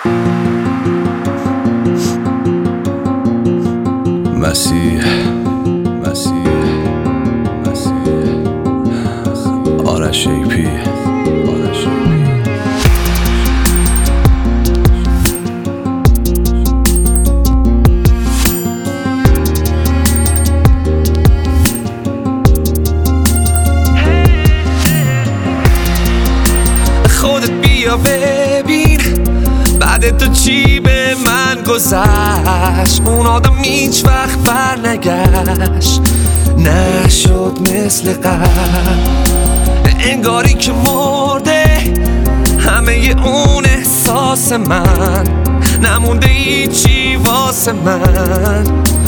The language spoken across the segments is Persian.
مسیح آرش ایپی خودت بیا ببین بعد تو چی به من گذشت. اون آدم هیچ وقت بر نگشت، نشد مثل قبل، انگاری که مرده همه اون احساس من، نمونده هیچی واسه من.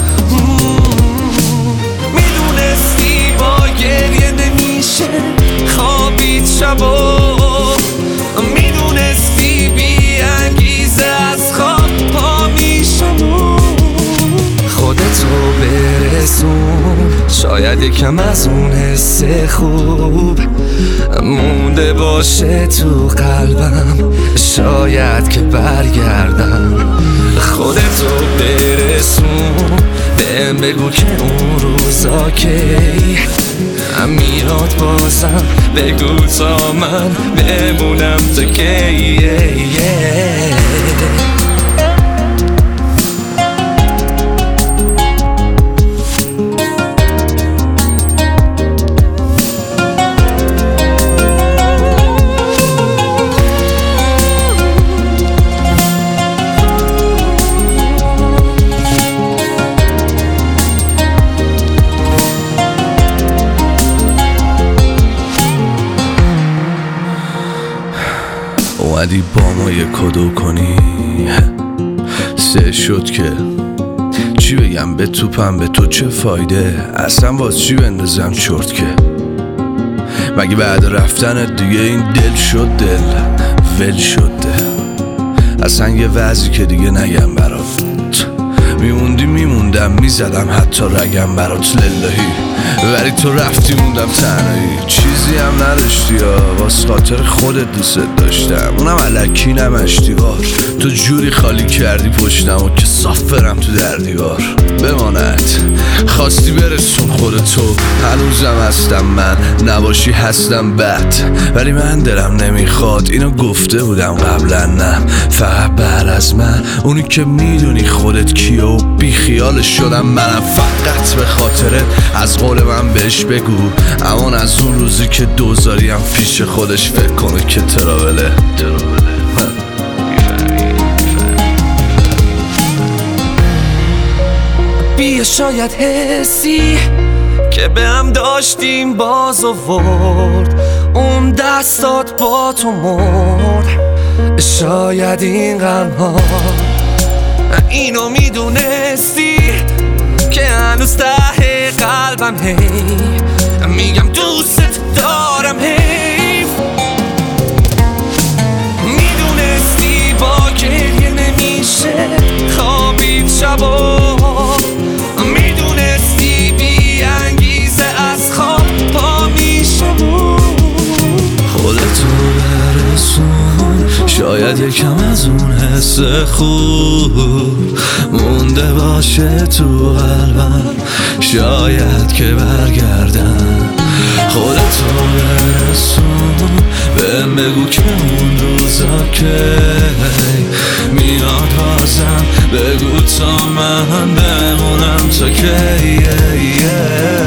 میدونستی با گریه نمیشه خوابید شبا، میدونستی بی انگیزه از خواب پا میشم. خودتو برسون، شاید یکم از اون حس خوب مونده باشه تو قلبم، شاید که برگردم. خودتو برسون، بهم بگو که اون روزا کی میاد بازم، بگو تا من بمونم تا کی. اومدی با ما یه کدو کنی، سه شد که چی بگم به توپم، به تو چه فایده، اصلا باز چی بندازم چرت که مگه بعد رفتن دیگه این دل شد دل ول شد. اصلا یه وضعی که دیگه نگم برات، میموندم میزدم حتی رگم برات للهی، ولی تو رفتی موندم تنهایی، چیزی هم نداشتی یا واس خاطر خودت دوست داشتم، اونم الکی نمشتیوار، تو جوری خالی کردی پشتم و که صاف برم تو در دیوار. بماند خواستی برسون خودتو، هنوزم هستم من، نباشی هستم بد، ولی من دلم نمیخواد، اینو گفته بودم قبلا، نه فقط بعد از من اونی که میدونی خودت کیه و بی خیالش شدم منم، فقط به خاطرت از قول من بهش بگو امان از اون روزی که دوزاریم پیش خودش فکر کنه که تراوله. بیا شاید حسی که به هم داشتیم باز آورد، اون دستات با تو مرد، شاید این غمها اینو میدونستی که هنوز ته قلبم هی میگم دوست دارم، هی میدونستی با گریه نمیشه خوابید شبا، میدونستی بی انگیزه از خواب پا میشم. خودتو برسون، شاید یکم از اون حس خوب مونده باشه تو قلبم، شاید که برگردم. خودتو برسون، بهم بگو که اون روزا که میاد بازم، بگو تا من بمونم تا کی.